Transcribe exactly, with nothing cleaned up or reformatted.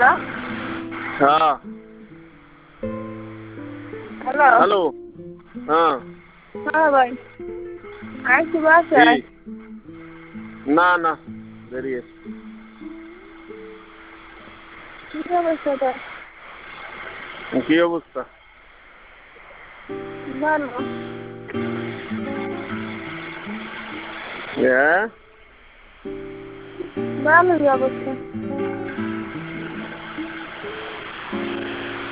hello হ্যাঁ hello hello হ্যাঁ হ্যাঁ ভাই আর কি কি বাসায় না না বেরিয়ে কি অবস্থা তোর কি অবস্থা ভালো হ্যাঁ ভালোই অবস্থা